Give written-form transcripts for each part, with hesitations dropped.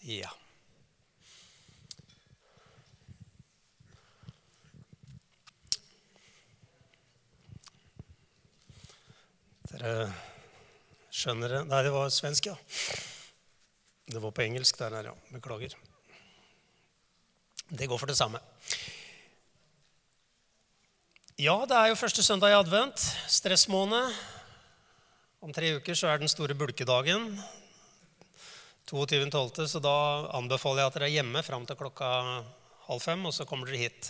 Ja. Dere skjønner det? Nei, det var svensk, ja. Det var på engelsk der, ja. Beklager. Det går for det samme. Ja, det er jo første søndag i advent, stressmåned. Om 3 uker så er den store bulkedagen, 22.12., så da anbefaler jeg at dere er hjemme frem til klokka 4:30, og så kommer dere hit.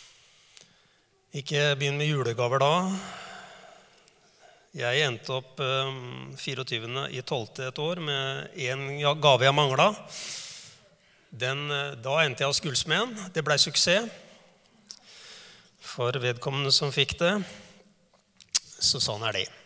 Ikke begynn med julegaver da. Jeg endte opp 24.12. et år med en gave jeg manglet. Da endte jeg hos gullsmeden. Det ble suksess for vedkommende som fikk det. Så sånn er det.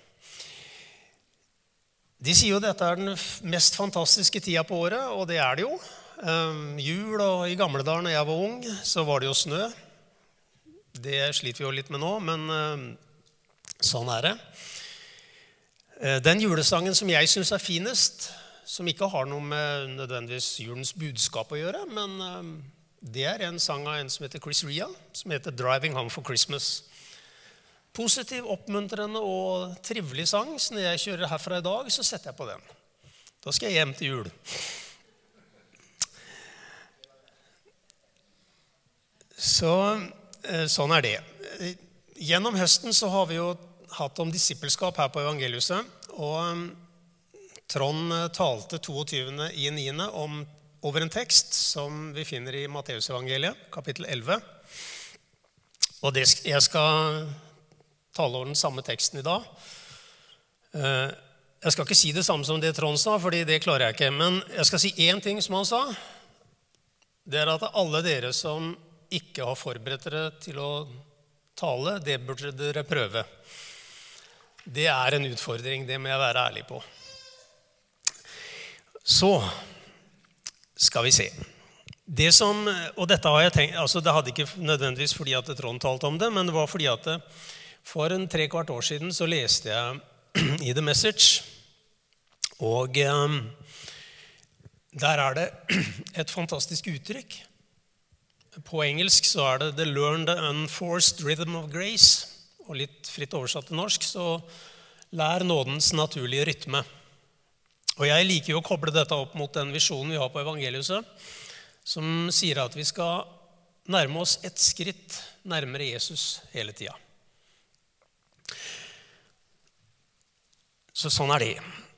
De sier jo at dette er den mest fantastiske tida på året, og det er det jo. Jul, og i gamle dager når jeg var ung, så var det jo snø. Det sliter vi jo litt med nå, men sånn er det. Den julesangen som jeg synes er finest, som ikke har noe med nødvendigvis julens budskap å gjøre, men det er en sang av en som heter Chris Rea, som heter Driving Home for Christmas. Positiv, oppmuntrende og trivelig sang, så når jeg kjører herfra i dag, så setter jeg på den. Da skal jeg hjem til jul. Sånn er det. Gjennom høsten så har vi jo hatt om disippelskap her på Evangeliuset, og Trond talte 22.9. Over en tekst som vi finner i Matteusevangeliet, kapittel 11. Og jeg skal tale over den samme teksten i dag. Jeg skal ikke si det samme som det Trond sa, fordi det klarer jeg ikke, men jeg skal si en ting som han sa. Det er at alle dere som ikke har forberedt dere til å tale, det burde dere prøve. Det er en utfordring, det må jeg være ærlig på. Så skal vi se. Og dette har jeg tenkt, altså det hadde ikke nødvendigvis fordi at Trond talte om det, men det var fordi at for 3/4 år siden så leste jeg i The Message, og der er det et fantastisk uttrykk. På engelsk så er det The Learned Unforced Rhythm of Grace, og litt fritt oversatt til norsk, så lær nådens naturlige rytme. Og jeg liker jo å koble dette opp mot den visjonen vi har på Evangeliuset, som sier at vi skal nærme oss et skritt nærmere Jesus hele tida. Så sånn er det.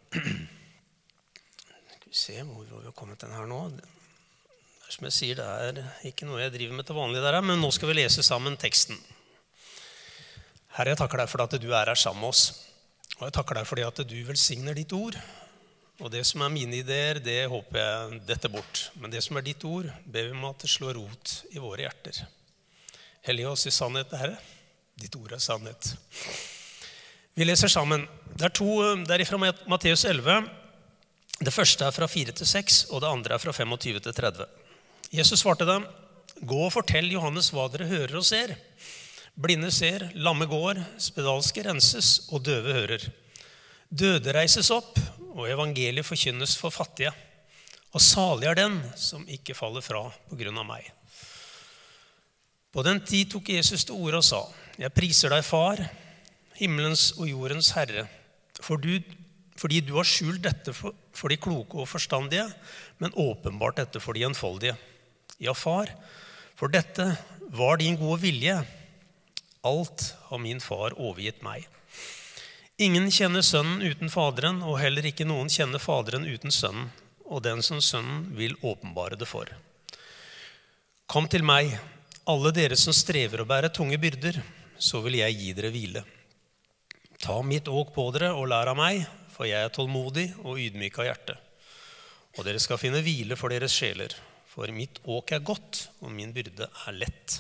Skal vi se hvor vi har kommet den her nå. Som jeg sier, det er ikke noe jeg driver med til vanlig der, men nå skal vi lese sammen teksten. Herre, jeg takker deg for at du er her sammen med oss. Og jeg takker deg for at du velsigner ditt ord. Og det som er mine ideer, det håper jeg detter bort. Men det som er ditt ord, ber vi om at det slår rot i våre hjerter. Hellige oss i sannhet, Herre. Ditt ord er sannhet. Vi leser sammen. Det er fra Matteus 11. Det første er fra 4-6, og det andre er fra 25-30. Jesus svarte dem, gå og fortell Johannes hva dere hører og ser. Blinde ser, lamme går, spedalske renses, og døve hører. Døde reises opp, og evangeliet forkynnes for fattige. Og salig er den som ikke faller fra på grunn av meg. På den tid tok Jesus til orde og sa, jeg priser deg, far, himmelens og jordens herre, fordi du har skjult dette for de kloke og forstandige, men åpenbart dette for de enfoldige. Ja, far, for dette var din gode vilje. Alt har min far overgitt meg. Ingen kjenner sønnen uten faderen, og heller ikke noen kjenner faderen uten sønnen, og den som sønnen vil åpenbare det for. Kom til meg, alle dere som strever å bære tunge byrder, så vil jeg gi dere hvile. Ta mitt åk på dere og lær av meg, for jeg er tålmodig og ydmyk av hjerte. Og dere skal finne hvile for deres sjeler, for mitt åk er godt, og min byrde er lett.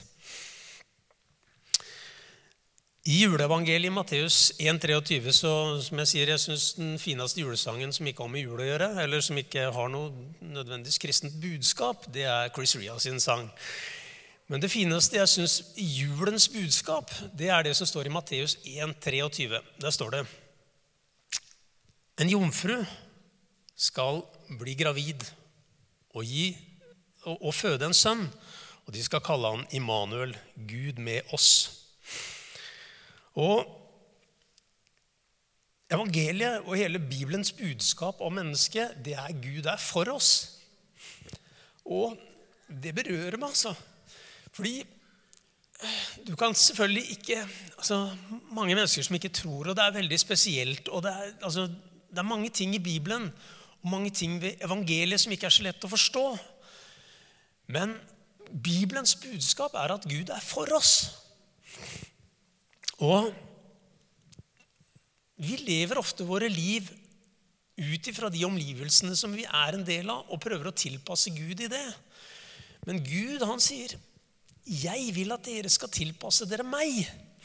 I juleevangeliet i Matteus 1,23, så som jeg sier, jeg synes den fineste julesangen som ikke har med jul å gjøre, eller som ikke har noe nødvendigvis kristent budskap, det er Chris Rea sin sang. Men det fineste jeg synes i julens budskap, det er det som står i Matteus 1,23. Der står det, en jomfru skal bli gravid og føde en sønn, og de skal kalle han Immanuel, Gud med oss. Og evangeliet og hele Bibelens budskap om mennesket, det Gud for oss. Og det berører meg, altså. Fordi du kan selvfølgelig ikke, mange mennesker som ikke tror, og det veldig spesielt, og det mange ting i Bibelen, og mange ting ved evangeliet som ikke så lett å forstå. Men Bibelens budskap at Gud for oss. Og vi lever ofte våre liv ut ifra de omgivelsene som vi en del av, og prøver å tilpasse Gud i det. Men Gud, han sier, jeg vil at dere skal tilpasse dere meg.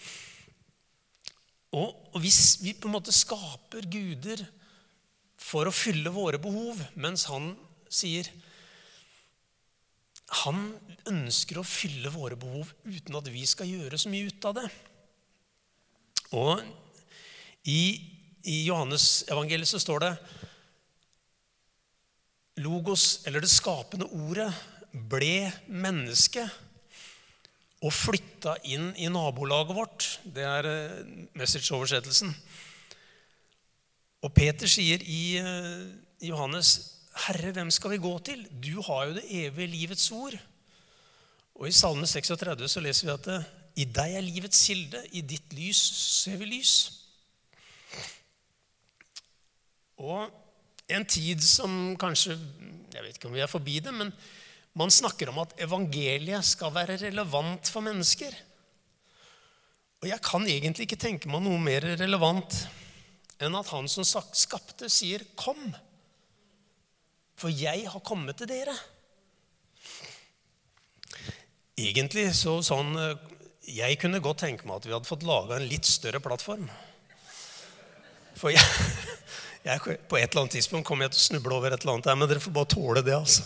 Og hvis vi på en måte skaper guder for å fylle våre behov, mens han sier, han ønsker å fylle våre behov uten at vi skal gjøre så mye ut av det. Og i Johannes evangeliet så står det, Logos, eller det skapende ordet, ble menneske og flytta inn i nabolaget vårt. Det message-oversettelsen. Og Peter sier i Johannes, Herre, hvem skal vi gå til? Du har jo det evige livets ord. Og i Salme 36 så leser vi at i deg livets kilde, i ditt lys ser vi lys. Og en tid som kanskje, jeg vet ikke om vi forbi det, men man snakker om at evangeliet skal være relevant for mennesker. Og jeg kan egentlig ikke tenke meg noe mer relevant enn at han som skapte sier, kom, for jeg har kommet til dere. Egentlig sånn, jeg kunne godt tenke meg at vi hadde fått laget en litt større plattform. For på et eller annet tidspunkt kommer jeg til å snuble over et eller annet her, men dere får bare tåle det, altså.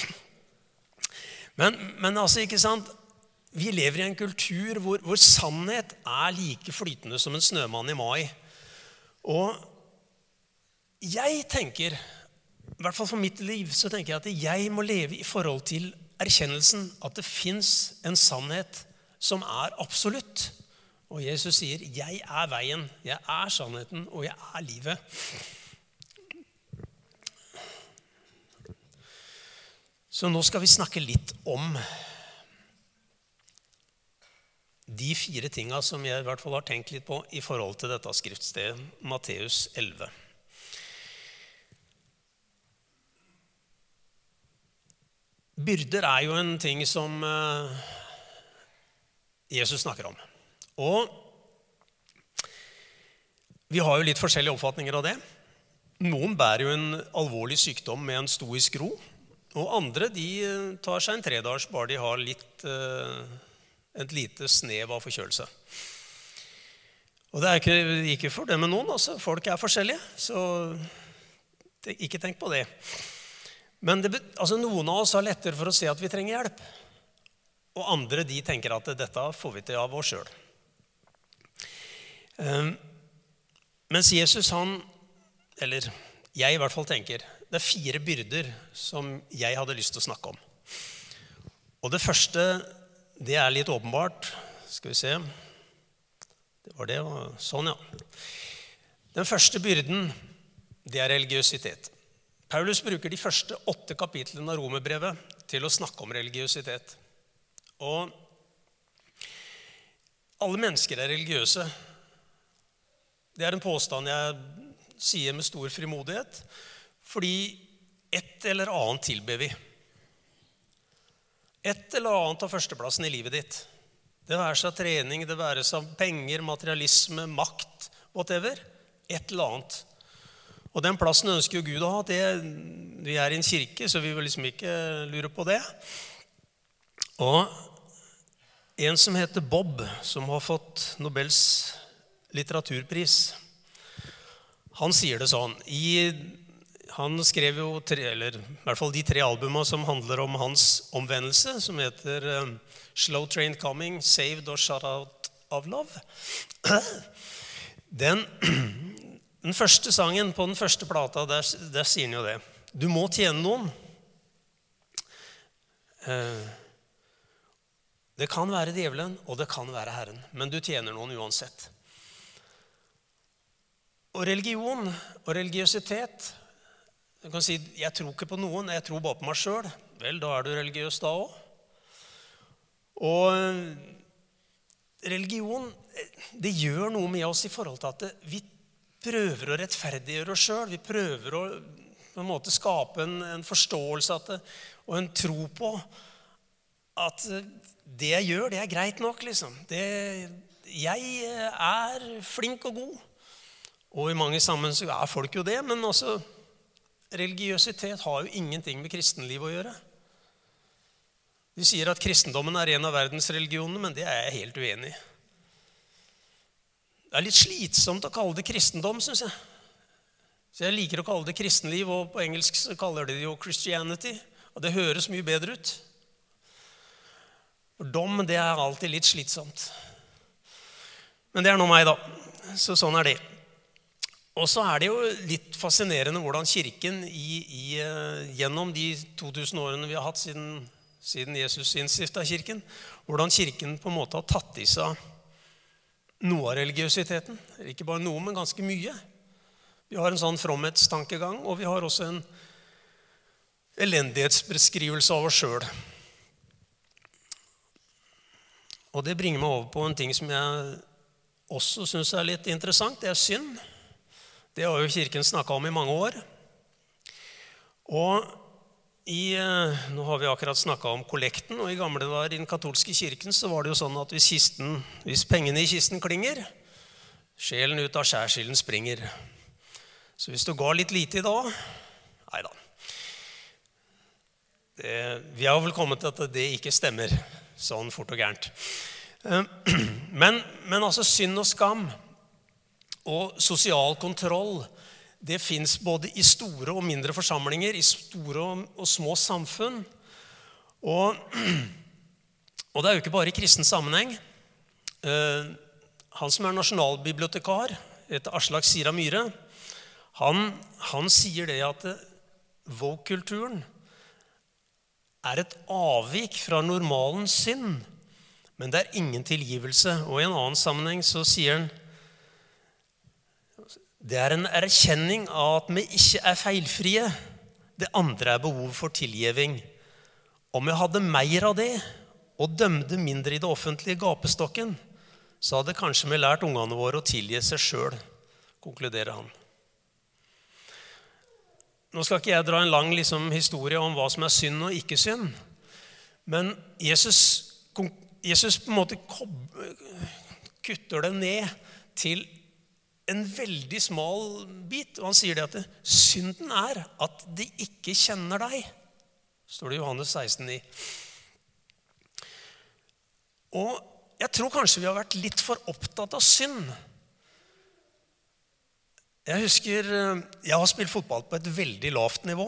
Men ikke sant, vi lever i en kultur hvor sannhet like flytende som en snømann i mai. Og jeg tenker, i hvert fall for mitt liv, så tenker jeg at jeg må leve i forhold til erkjennelsen at det finnes en sannhet som absolutt. Og Jesus sier, jeg veien, jeg sannheten, og jeg livet. Så nå skal vi snakke litt om de 4 tingene som jeg i hvert fall har tenkt litt på i forhold til dette skriftstedet, Matteus 11. Byrder jo en ting som Jesus snakker om. Og vi har jo litt forskjellige oppfatninger av det. Noen bærer jo en alvorlig sykdom med en stoisk ro, og andre de tar seg en 3-dagers bare de har et lite snev av forkjølelse. Og det ikke for det med noen, altså. Folk forskjellige, så ikke tenk på det. Men noen av oss har lettere for å se at vi trenger hjelp, og andre de tenker at dette får vi til av oss selv. Mens Jesus eller jeg i hvert fall tenker, det 4 byrder som jeg hadde lyst til å snakke om. Og det første, det litt åpenbart. Skal vi se. Det var sånn, ja. Den første byrden, det religiøsitet. Paulus bruker de første 8 kapitlene av Romerbrevet til å snakke om religiøsitet. Og alle mennesker religiøse. Det en påstand jeg sier med stor frimodighet, fordi et eller annet tilber vi. Et eller annet av førsteplassen i livet ditt. Det seg trening, det seg penger, materialisme, makt, whatever. Et eller annet. Og den plassen ønsker jo Gud å ha. Vi i en kirke, så vi vil liksom ikke lure på det. Og en som heter Bob, som har fått Nobels litteraturpris, han sier det sånn. Han skrev jo eller i hvert fall de 3 albumene som handler om hans omvendelse, som heter Slow Train Coming, Saved og Shut Out of Love. Den første sangen på den første plata, der sier han jo det. Du må tjene noen. Det kan være djevelen, og det kan være Herren, men du tjener noen uansett. Og religion og religiøsitet, du kan si, jeg tror ikke på noen, jeg tror bare på meg selv. Vel, da er du religiøs da også. Og religion, det gjør noe med oss i forhold til at vi prøver å rettferdiggjøre oss selv. Vi prøver å på en måte skape en forståelse og en tro på at det jeg gjør, det er greit nok, liksom. Jeg er flink og god. Og i mange sammen så er folk jo det, men også religiøsitet har jo ingenting med kristenliv å gjøre. De sier at kristendommen er en av verdens religioner, men det er jeg helt uenig i. Det er litt slitsomt å kalle det kristendom, synes jeg. Så jeg liker å kalle det kristenliv, og på engelsk så kaller de det jo Christianity, og det høres mye bedre ut. For dom, det er alltid litt slitsomt. Men det er nå meg da, så sånn er det. Og så er det jo litt fascinerende hvordan kirken gjennom de 2000 årene vi har hatt siden Jesus innstiftet kirken, hvordan kirken på en måte har tatt i seg noe av religiøsiteten. Ikke bare noe, men ganske mye. Vi har en sånn fromhetstankegang, og vi har også en elendighetsbeskrivelse av oss selv. Og det bringer meg over på en ting som jeg også synes er litt interessant. Det er synd. Det har jo kirken snakket om i mange år. Og nå har vi akkurat snakket om kollekten, og i gamle dager i den katolske kirken så var det jo sånn at hvis pengene i kisten klinger, sjelen ut av skjærsilden springer. Så hvis du ga litt lite i dag, neida. Vi har vel kommet til at det ikke stemmer sånn fort og gærent. Men altså synd og skam og sosial kontroll, det finnes både i store og mindre forsamlinger, i store og små samfunn. Og det er jo ikke bare i kristen sammenheng. Han som er nasjonalbibliotekar, heter Aslak Sira Myhre, han sier det at woke-kulturen er et avvik fra normalens synd, men det er ingen tilgivelse. Og i en annen sammenheng så sier han, det er en erkjenning av at vi ikke er feilfrie. Det andre er behov for tilgivning. Om vi hadde mer av det, og dømte mindre i det offentlige gapestokken, så hadde kanskje vi lært ungene våre å tilgi seg selv, konkluderer han. Nå skal ikke jeg dra en lang historie om hva som er synd og ikke synd, men Jesus på en måte kutter det ned til en veldig smal bit, og han sier det at synden er at de ikke kjenner deg. Står det i Johannes 16,9. Og jeg tror kanskje vi har vært litt for opptatt av synd. Jeg husker, jeg har spilt fotball på et veldig lavt nivå.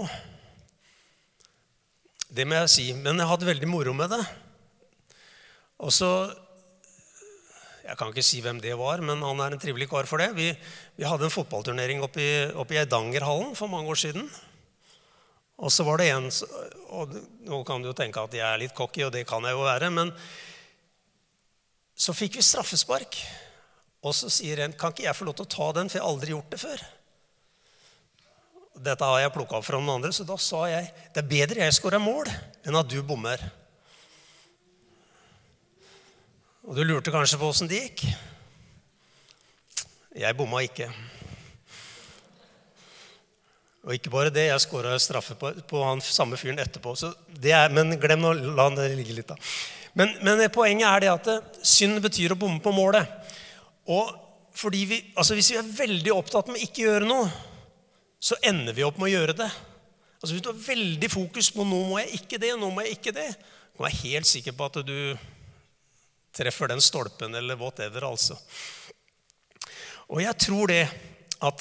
Det må jeg si, men jeg hadde veldig moro med det. Og så jeg kan ikke si hvem det var, men han er en trivelig kar for det. Vi hadde en fotballturnering oppe i Eidangerhallen for mange år siden. Og så var det en, og nå kan du jo tenke at jeg er litt cocky, og det kan jeg jo være, men så fikk vi straffespark. Og så sier en, kan ikke jeg få lov til å ta den, for jeg har aldri gjort det før. Dette har jeg plukket opp fra noen andre, så da sa jeg, det er bedre jeg skårer mål, enn at du bommer. Og du lurte kanskje på hvordan det gikk. Jeg bomma ikke. Og ikke bare det, jeg skåret straffe på han samme fyren etterpå. Så det men glem å la det ligge litt da. Men poenget er det at synd betyr å bomme på målet. Og fordi hvis vi er veldig opptatt med ikke gjøre noe, så ender vi opp med å gjøre det. Altså hvis du har veldig fokus på nå må jeg ikke det, nå må jeg ikke det, du kan være helt sikker på at du treffer den stolpen eller whatever altså. Og jeg tror det at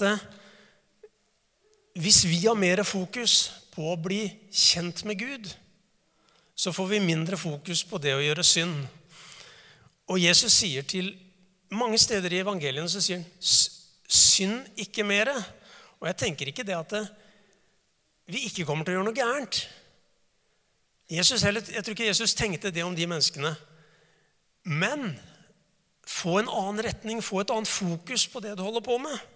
hvis vi har mer fokus på å bli kjent med Gud, så får vi mindre fokus på det å gjøre synd. Og Jesus sier til mange steder i evangeliene, så sier han, synd ikke mer. Og jeg tenker ikke det at vi ikke kommer til å gjøre noe gærent. Jeg tror ikke Jesus tenkte det om de menneskene. Men få en annen retning, få et annet fokus på det du holder på med.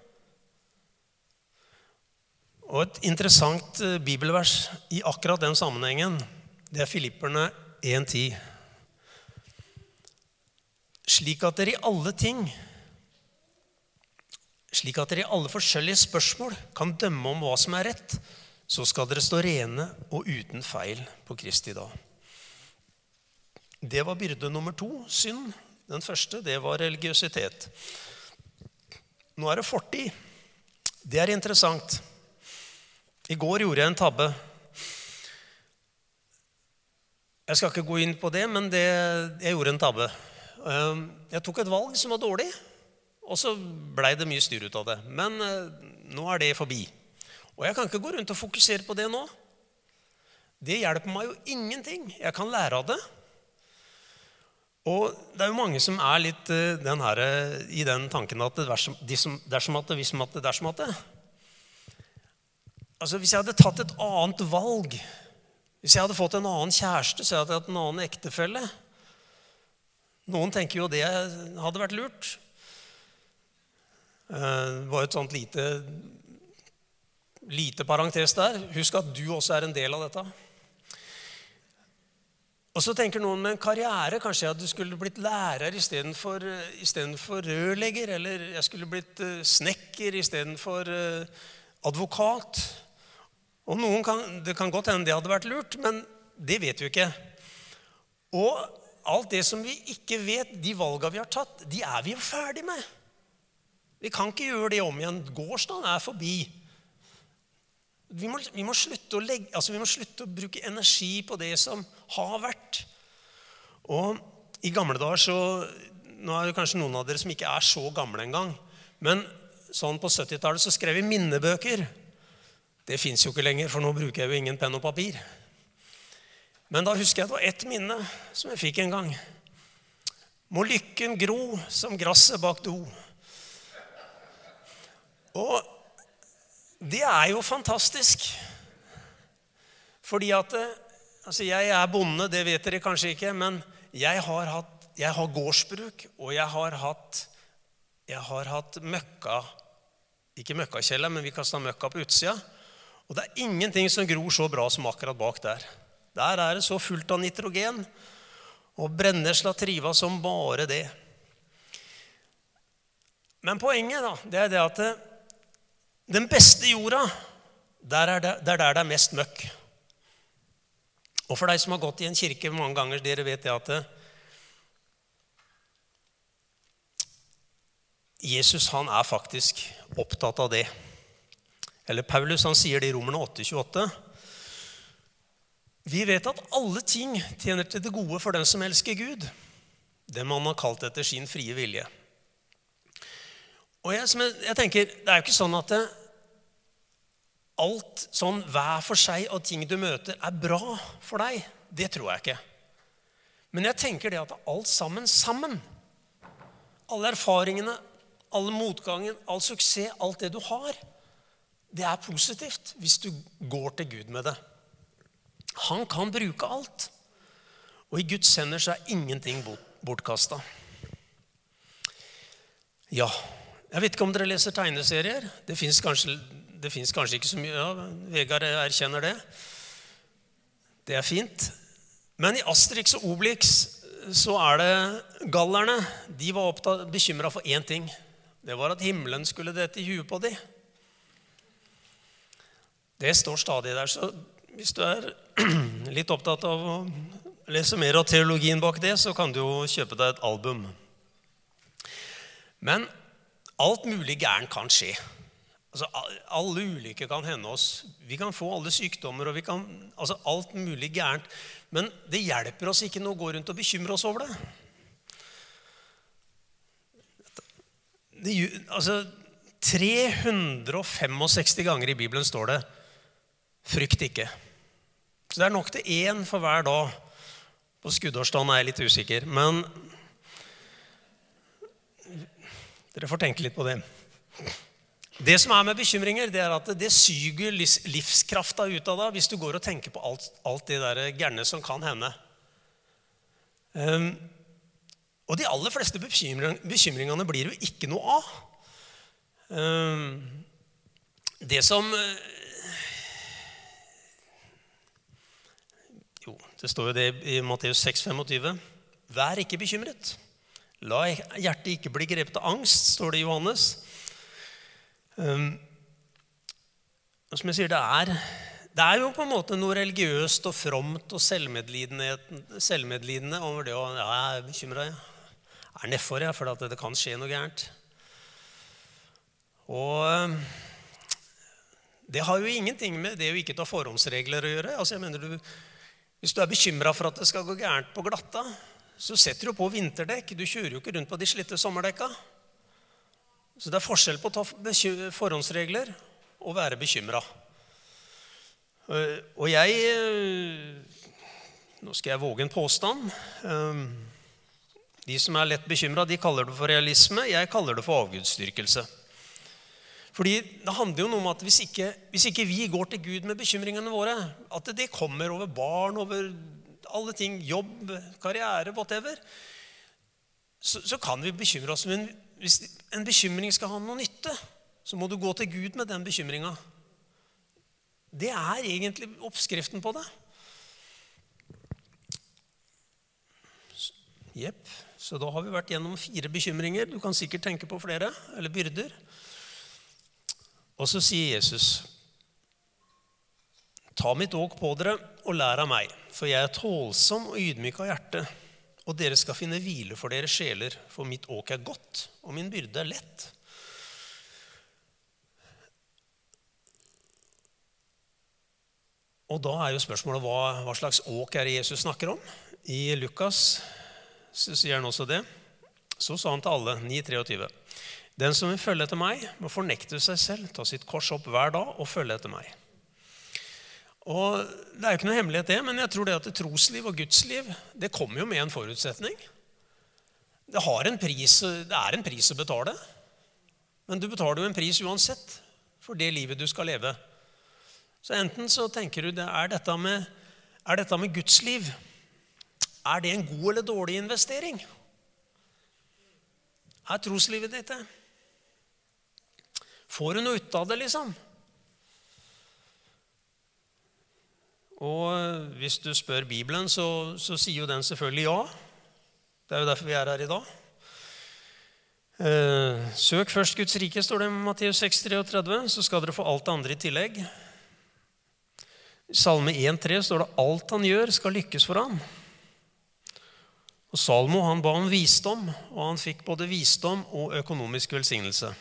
Og et interessant bibelvers i akkurat den sammenhengen, det er Filipperne 1:10. Slik at dere i alle forskjellige spørsmål kan dømme om hva som er rett, så skal dere stå rene og uten feil på Kristi dag. Det var byrde nummer 2, synd. Den første, det var religiøsitet. Nå er det fortid. Det er interessant. I går gjorde jeg en tabbe. Jeg skal ikke gå inn på det, men jeg gjorde en tabbe. Jeg tok et valg som var dårlig, og så ble det mye styr ut av det. Men nå er det forbi. Og jeg kan ikke gå rundt og fokusere på det nå. Det hjelper meg jo ingenting. Jeg kan lære av det. Og det er jo mange som er litt i den tanken at dersom at det. Altså hvis jeg hadde tatt et annet valg, hvis jeg hadde fått en annen kjæreste, så hadde jeg hatt en annen ektefelle. Noen tenker jo det hadde vært lurt. Det var et sånt lite parentes der. Husk at du også er en del av dette. Og så tenker noen med en karriere, kanskje at du skulle blitt lærer i stedet for rørlegger, eller jeg skulle blitt snekker i stedet for advokat. Og det kan godt hende det hadde vært lurt, men det vet vi ikke. Og alt det som vi ikke vet, de valgene vi har tatt, de er vi jo ferdig med. Vi kan ikke gjøre det om igjen. Gårsdagen er forbi. Vi må slutte å bruke energi på det som har vært. Og i gamle dager nå er det kanskje noen av dere som ikke er så gamle en gang, men sånn på 70-tallet så skrev vi minnebøker. Det finnes jo ikke lenger, for nå bruker jeg jo ingen penn og papir. Men da husker jeg det var ett minne som jeg fikk en gang. Må lykken gro som grasset bak do. Og det er jo fantastisk. Fordi at jeg er bonde, det vet dere kanskje ikke, men jeg har gårdsbruk, og jeg har hatt møkka, ikke møkkakjeller, men vi kastet møkka på utsida. Og det er ingenting som gror så bra som akkurat bak der. Der er det så fullt av nitrogen, og brennesla trives som bare det. Men poenget da, det er det at den beste jorda, der er mest møkk. Og for deg som har gått i en kirke mange ganger, dere vet det at Jesus, han er faktisk opptatt av det. Eller Paulus, han sier det i Romerne 8:28. Vi vet at alle ting tjener til det gode for den som elsker Gud, det man har kalt etter sin frie vilje. Og jeg tenker, det er jo ikke sånn at alt sånn hver for seg av ting du møter er bra for deg. Det tror jeg ikke. Men jeg tenker det at alt sammen, alle erfaringene, alle motgangen, all suksess, alt det du har, det er positivt hvis du går til Gud med det. Han kan bruke alt. Og i Guds hender så er ingenting bortkastet. Ja, jeg vet ikke om dere leser tegneserier. Det finnes kanskje ikke så mye. Ja, Vegard erkjenner det. Det er fint. Men i Asterix og Obelix så er det gallerne. De var bekymret for én ting. Det var at himmelen skulle dette i huet på dem. Det står stadig der, så hvis du er litt opptatt av å lese mer av teologien bak det, så kan du jo kjøpe deg et album. Men alt mulig gærent kan skje. Altså, alle ulykker kan hende oss. Vi kan få alle sykdommer, og alt mulig gærent. Men det hjelper oss ikke nå å gå rundt og bekymre oss over det. 365 ganger i Bibelen står det frykt ikke. Så det er nok til én for hver dag. På skuddårsdagen er jeg litt usikker, men dere får tenke litt på det. Det som med bekymringer, det at det syger livskrafta ut av deg hvis du går og tenker på alt det der gærne som kan hende. Og de aller fleste bekymringene blir jo ikke noe av. Det som det står jo det i Matteus 6,25. Vær ikke bekymret. La hjertet ikke bli grepet av angst, står det i Johannes. Som jeg sier, det er jo på en måte noe religiøst og fromt og selvmedlidende over det å, ja, jeg er bekymret, jeg er nedfor, for at det kan skje noe gærent. Og det har jo ingenting med det å ikke ta forhåndsregler å gjøre. Altså jeg mener, hvis du er bekymret for at det skal gå gærent på glatta, så setter du på vinterdekk. Du kjører jo ikke rundt på de slitte sommerdekka. Så det er forskjell på å ta forhåndsregler og være bekymret. Og nå skal jeg våge en påstand. De som er lett bekymret, de kaller det for realisme. Jeg kaller det for avgudsdyrkelse. Fordi det handler jo noe om at hvis ikke vi går til Gud med bekymringene våre, at det kommer over barn, over alle ting, jobb, karriere, whatever, så kan vi bekymre oss. Men hvis en bekymring skal ha noe nytte, så må du gå til Gud med den bekymringen. Det er egentlig oppskriften på det. Jepp, så da har vi vært gjennom 4 bekymringer. Du kan sikkert tenke på flere, eller byrder. Og så sier Jesus, ta mitt åk på dere og lær av meg, for jeg er tålsom og ydmyk av hjerte, og dere skal finne hvile for deres sjeler, for mitt åk er godt, og min byrde er lett. Og da er jo spørsmålet, hva slags åk er det Jesus snakker om? I Lukas så sier han også det. Så sa han til alle, 9:23. Den som vil følge etter meg, må fornekte seg selv, ta sitt kors opp hver dag og følge etter meg. Og det er jo ikke noe hemmelighet det, men jeg tror det at det trosliv og Gudsliv, det kommer jo med en forutsetning. Det er en pris å betale, men du betaler jo en pris uansett for det livet du skal leve. Så enten så tenker du, er dette med Gudsliv, er det en god eller dårlig investering? Er troslivet ditt det? Får du noe ut av det, liksom? Og hvis du spør Bibelen, så sier jo den selvfølgelig ja. Det er jo derfor vi er her i dag. Søk først Guds rike, står det i Matteus 6,33, så skal dere få alt det andre i tillegg. I Salme 1,3 står det, alt han gjør skal lykkes for ham. Og Salmo, han ba om visdom, og han fikk både visdom og økonomisk velsignelse.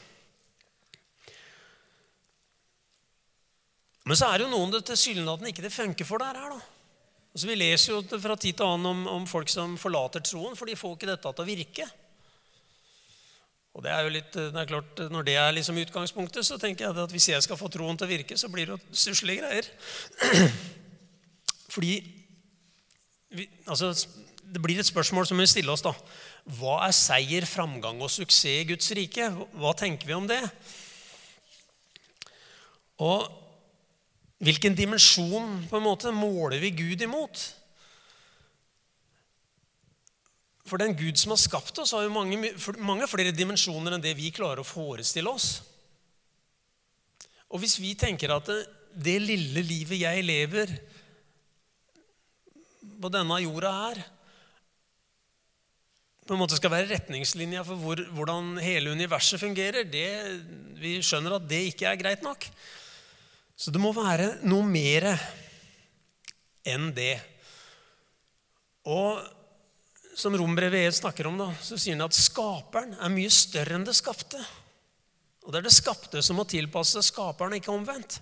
Men så er det jo noen det tilsynelatende ikke det funker for der her da. Altså, vi leser jo fra tid til annen om folk som forlater troen, for de får ikke dette til å virke. Og det er jo litt, det er klart, når det er liksom utgangspunktet, så tenker jeg at hvis jeg skal få troen til å virke, så blir det jo suslige greier. Fordi, det blir et spørsmål som vi stiller oss da. Hva er seier, framgang og suksess i Guds rike? Hva tenker vi om det? Og hvilken dimensjon på en måte måler vi Gud imot? For den Gud som har skapt oss har jo mange flere dimensjoner enn det vi klarer å forestille oss. Og hvis vi tenker at det lille livet jeg lever på denne jorda her, på en måte skal være retningslinja for hvordan hele universet fungerer, vi skjønner at det ikke er greit nok. Så det må være noe mer enn det. Og som Rombrevet snakker om da, så sier han at skaperen er mye større enn det skapte. Og det er det skapte som må tilpasse skaperen, ikke omvendt.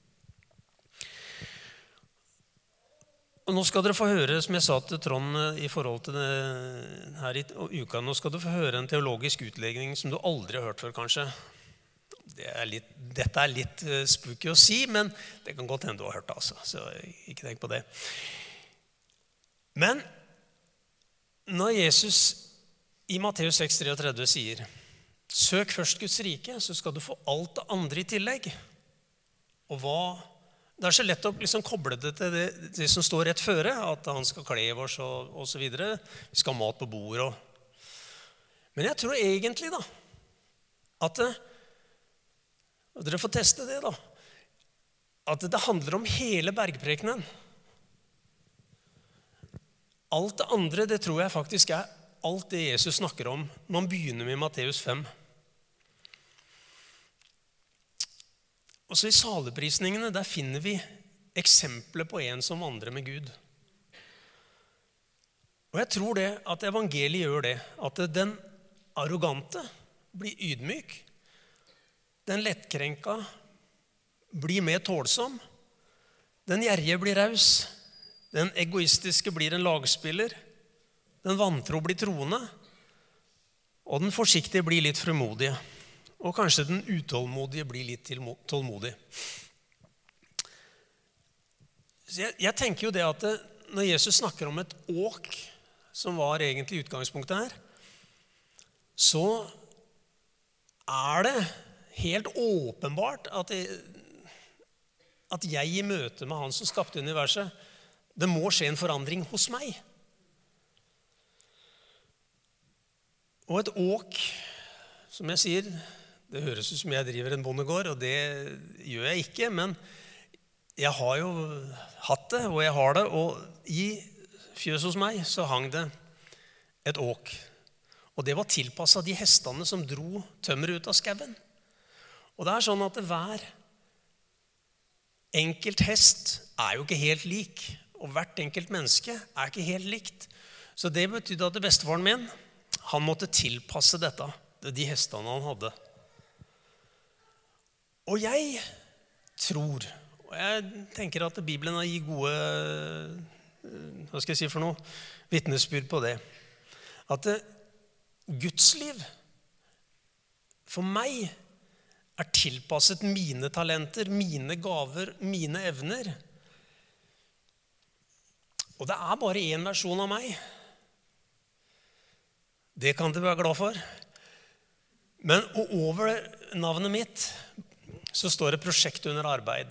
Og nå skal dere få høre, som jeg sa til Trond i forhold til det her i uka, nå skal du få høre en teologisk utlegning som du aldri har hørt før, kanskje. Dette er litt spooky å si, men det kan godt hende du har hørt det, altså. Så ikke tenk på det. Men når Jesus i Matteus 6,33 sier søk først Guds rike, så skal du få alt det andre i tillegg. Og det så lett å liksom koble det til det som står rett føre, at han skal kle oss og så videre. Vi skal ha mat på bordet. Men jeg tror egentlig da, at og dere får teste det da, at det handler om hele bergprekenen. Alt det andre, det tror jeg faktisk alt det Jesus snakker om. Man begynner med Matteus 5. Og så i saleprisningene, der finner vi eksempler på en som vandrer med Gud. Og jeg tror det at evangeliet gjør det, at den arrogante blir ydmyk, den lettkrenka blir mer tålsom, den gjerrige blir raus, den egoistiske blir en lagspiller, den vantro blir troende, og den forsiktige blir litt frimodige, og kanskje den utålmodige blir litt tålmodig. Så jeg tenker jo det at når Jesus snakker om et åk, som var egentlig utgangspunktet her, så det helt åpenbart at jeg i møte med han som skapte universet, det må skje en forandring hos meg. Og et åk, som jeg sier, det høres ut som jeg driver en bondegård, og det gjør jeg ikke, men jeg har jo hatt det, og jeg har det, og i fjøs hos meg så hang det et åk. Og det var tilpasset de hestene som dro tømmer ut av skauen. Og det sånn at hver enkelt hest jo ikke helt lik, og hvert enkelt menneske ikke helt likt. Så det betydde at bestefaren min, han måtte tilpasse dette, de hestene han hadde. Og jeg tror, og jeg tenker at Bibelen gir gode, hva skal jeg si for noe, vitnesbyrd på det, at Guds liv for meg tilpasset mine talenter, mine gaver, mine evner. Og det bare en versjon av meg. Det kan du være glad for. Men over navnet mitt så står det prosjekt under arbeid.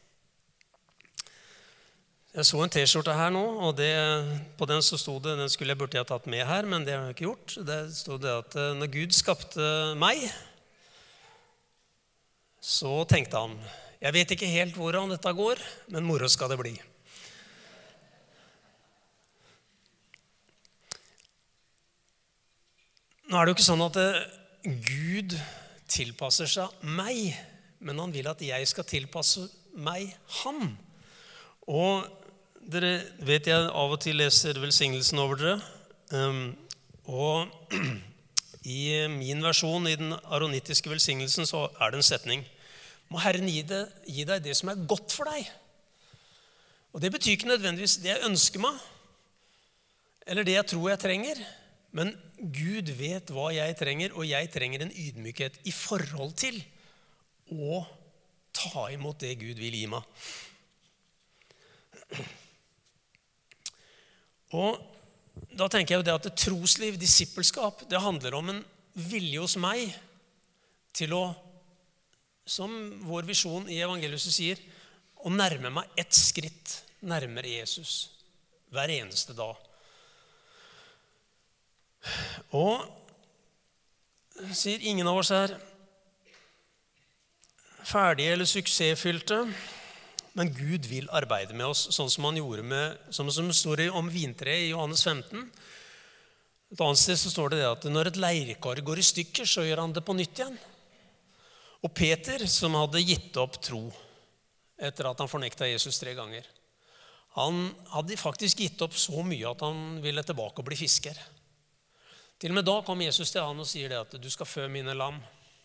Jeg så en t-skjorte her nå, og på den så stod det, den burde jeg tatt med her, men det har jeg ikke gjort. Det stod det at når Gud skapte meg, så tenkte han, jeg vet ikke helt hvordan dette går, men moro skal det bli. Nå det jo ikke sånn at Gud tilpasser seg meg, men han vil at jeg skal tilpasse meg han. Og dere vet jeg av og til leser velsignelsen over dere, og i min versjon, i den aronittiske velsignelsen, så det en setning. Må Herren gi deg det som godt for deg. Og det betyr ikke nødvendigvis det jeg ønsker meg, eller det jeg tror jeg trenger, men Gud vet hva jeg trenger, og jeg trenger en ydmykhet i forhold til å ta imot det Gud vil gi meg. Og da tenker jeg jo det at trosliv, disippelskap, det handler om en vilje hos meg til å, som vår visjon i evangeliet sier, å nærme meg ett skritt nærmere Jesus hver eneste dag. Og sier ingen av oss ferdige eller suksessfylte, men Gud vil arbeide med oss, sånn som han gjorde som det står om vintreet i Johannes 15. Et annet sted så står det at når et leirkar går i stykker, så gjør han det på nytt igjen. Og Peter, som hadde gitt opp tro etter at han fornektet Jesus 3 ganger, han hadde faktisk gitt opp så mye at han ville tilbake og bli fisker. Til og med da kom Jesus til han og sier det at du skal fø mine lam.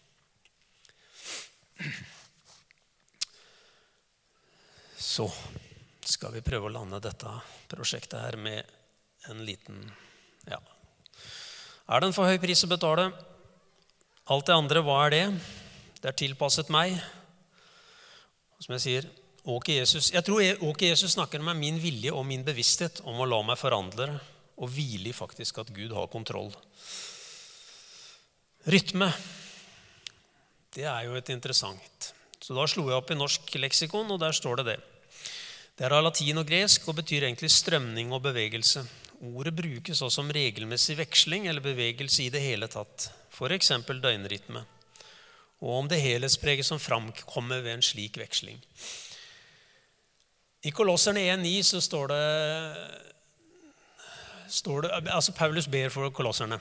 Så skal vi prøve å lande dette prosjektet her med en liten, ja. Det en for høy pris å betale? Alt det andre, hva det? Det tilpasset meg. Som jeg sier, åk i Jesus. Jeg tror åk i Jesus snakker med min vilje og min bevissthet om å la meg forandre og hvile i faktisk at Gud har kontroll. Rytme, det jo et interessant. Så da slo jeg opp i norsk leksikon, og der står det det. Det av latin og gresk og betyr egentlig strømning og bevegelse. Ordet brukes også som regelmessig veksling eller bevegelse i det hele tatt, for eksempel døgnrytme, og om det helhetspreget som framkommer ved en slik veksling. I Kolosserne 1,9 så står det, altså Paulus ber for kolosserne.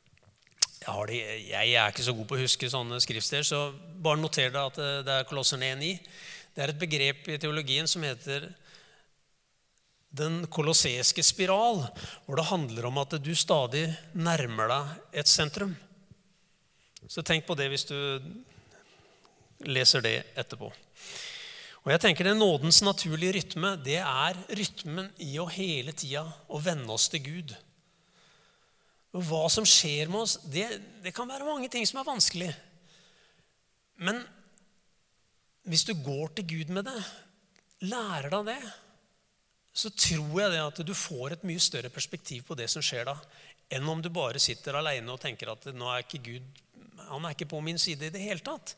Jeg ikke så god på å huske sånne skriftsteder, så bare noter det at det Kolosserne 1,9. Det et begrep i teologien som heter den kolosseiske spiral, hvor det handler om at du stadig nærmer deg et sentrum. Så tenk på det hvis du leser det etterpå. Og jeg tenker den nådens naturlige rytme, det rytmen i å hele tiden å vende oss til Gud. Og hva som skjer med oss, det kan være mange ting som vanskelig. Men hvis du går til Gud med det, lærer deg det, så tror jeg det at du får et mye større perspektiv på det som skjer da, enn om du bare sitter alene og tenker at nå ikke Gud, han ikke på min side i det hele tatt.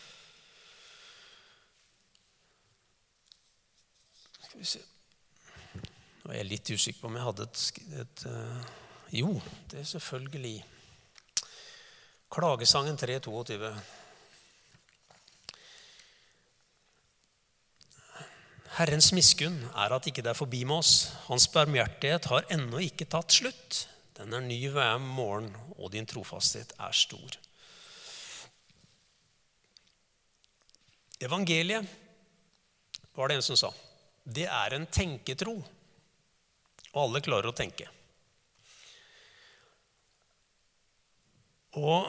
Skal vi se. Nå jeg litt usikker på om jeg hadde jo, det selvfølgelig. Klagesangen 3:22. Herrens miskunn at ikke det forbi med oss. Hans barmhjertighet har ennå ikke tatt slutt. Den ny hver morgen, og din trofasthet stor. Evangeliet, var det en som sa, det en tenketro. Og alle klarer å tenke. Og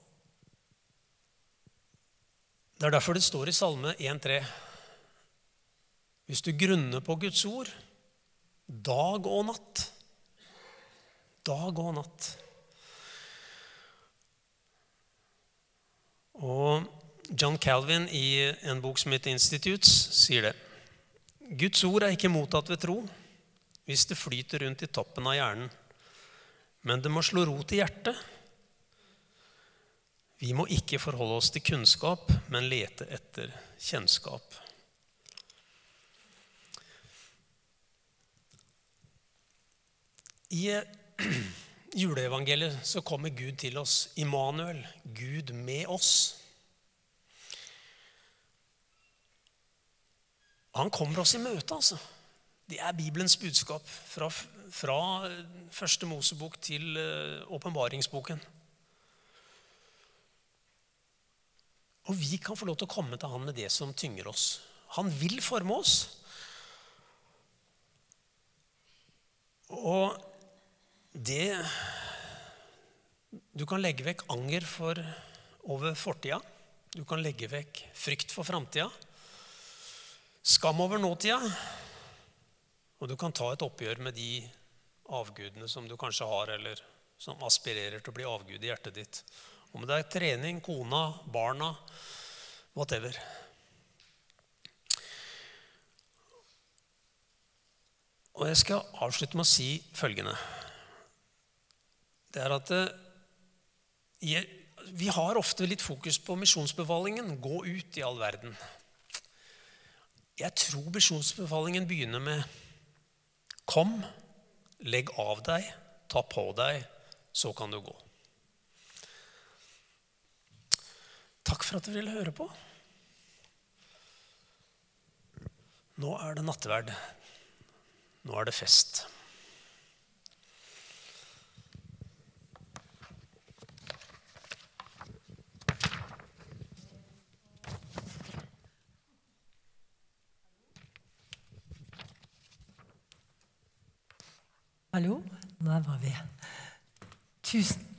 det derfor det står i Salme 1:3. Hvis du grunner på Guds ord, dag og natt. Dag og natt. Og John Calvin i en bok som heter Institutes sier det. Guds ord ikke mottatt ved tro, hvis det flyter rundt i toppen av hjernen. Men det må slå rot i hjertet. Vi må ikke forholde oss til kunnskap, men lete etter kjennskap. I juleevangeliet så kommer Gud til oss, Immanuel, Gud med oss. Han kommer oss i møte, altså. Det Bibelens budskap fra første Mosebok til åpenbaringsboken. Og vi kan få lov til å komme til han med det som tynger oss. Han vil forme oss. Og du kan legge vekk anger over fortida. Du kan legge vekk frykt for fremtida. Skam over nåtida. Og du kan ta et oppgjør med de avgudene som du kanskje har, eller som aspirerer til å bli avgud i hjertet ditt. Om det trening, kona, barna, whatever. Og jeg skal avslutte med å si følgende. Det at vi har ofte litt fokus på misjonsbefalingen, gå ut i all verden. Jeg tror misjonsbefalingen begynner med kom, legg av deg, ta på deg, så kan du gå. Takk for at du ville høre på. Nå det nattverd. Nå det fest. Hallo, der var vi. Tusen